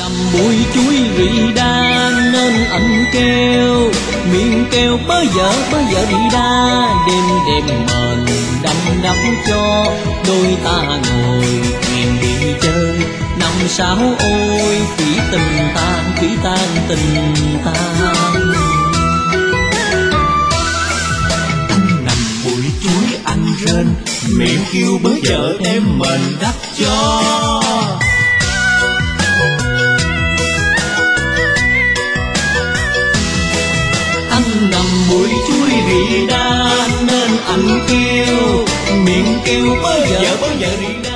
nằm bụi chuối rì đa nên anh kêu, miệng kêu bớ vợ rì đa. Đêm đêm mền đành đắp cho đôi ta ngồi thuyền đi chơi. Năm sáu ôi phỉ tan tình tan. Anh nằm bụi chuối anh rên, miệng kêu bớ vợ em mền đắp cho. Anh nằm bụi chuối rì đa nên anh kêu, miệng kêu bớ vợ rì đa.